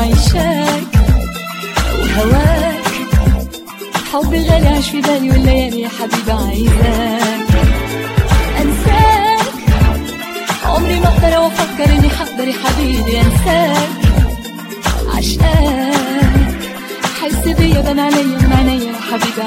عيشاك وهواك، حبي الغالي عايش في بالي والليالي يا حبيبي عايزاك انساك. عمري ما اقدر وافكر اني حقدر يا حبيبي انساك، عشقاك حس بيا بين عينيا من عينيا يا حبيبي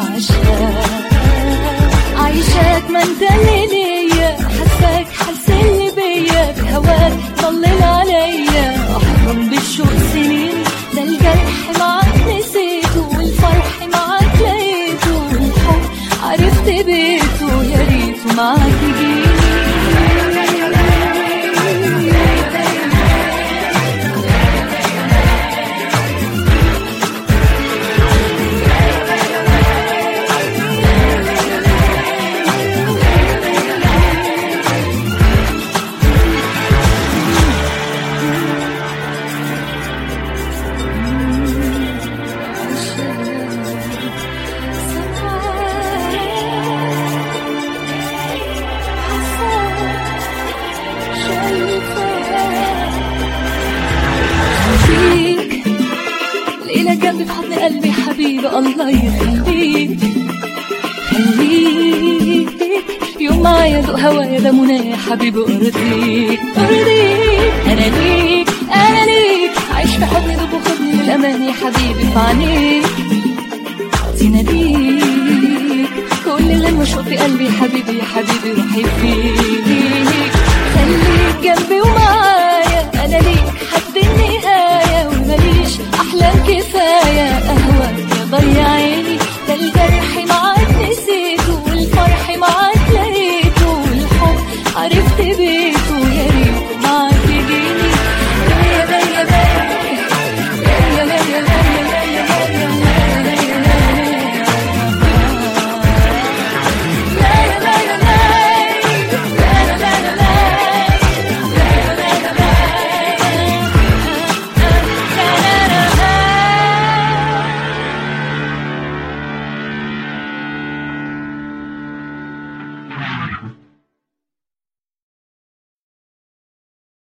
عايشاك ما انت اللي ليا، حساك حس اللي بيا بهواك ضلل عليا، احضن بالشوق سنين ده الجرح معاك نسيته والفرح معاك لقيته والحب عرفت بيته يا ريته معاك يجي. ليلة جنبي في حضن قلبي حبيبي الله يخليك، خليك يوم معايا ذوق هوايا ده منى يا حبيبي ارضيك انا ليك انا ليك، عيش في حضني دوب وخدني للامان يا حبيبي في عينيك تناديك، كل غنوة شوق في قلبي يا حبيبي يا حبيبي روحي فيك.